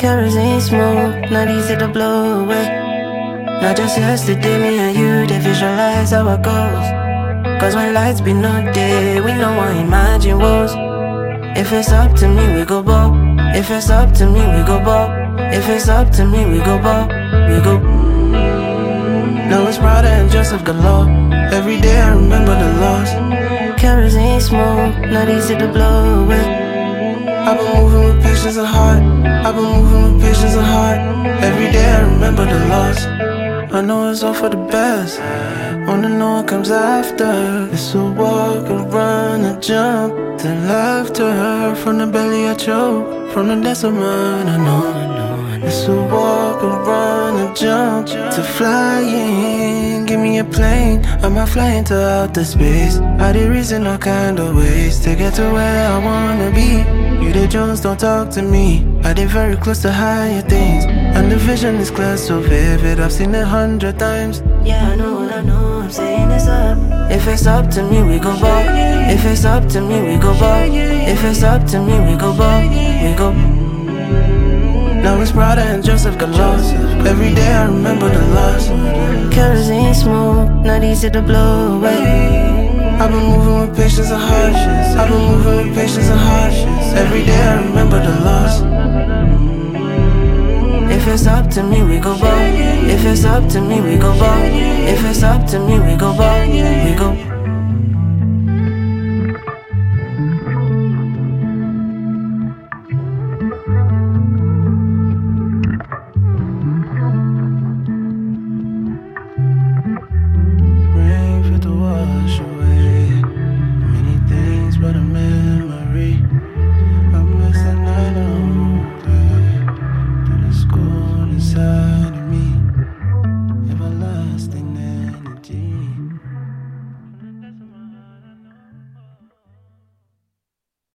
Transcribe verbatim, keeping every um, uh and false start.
Kerosene smoke, not easy to blow away. Not just yesterday, me and you, they visualize how it goes. Cause when lights be no day, we know what imagine was. If it's up to me, we go ball. If it's up to me, we go ball. If it's up to me, we go ball. We go. Now it's Prada and Joseph galore. Every day I remember the loss. Kerosene smoke, not easy to blow away. I've been moving with patience and heart. I've been moving with patience and heart. Every day I remember the loss. I know it's all for the best. Wanna know what comes after. It's a walk, a run, a jump, then laughter. From the belly I choke, from the depths of mine I know. It's a walk, a run, a jump, to flying. Give me a plane, I might fly into outer space. I did reason all kind of ways to get to where I wanna be. You the Jones, don't talk to me. I did very close to higher things, and the vision is clear, so vivid. I've seen it a hundred times. Yeah, I know what I know, I'm saying it's up. If it's up to me, we go ball. If it's up to me, we go ball. If it's up to me, we go ball. We go. Now it's Prada and Joseph galore. Every day I remember the loss. Kerosene smoke, not easy to blow away. I've been moving with patience and heart. I've been moving with patience and heart. Every day I remember the loss. If it's up to me, we go ball. If it's up to me, we go ball. If it's up to me, we go ball. We go.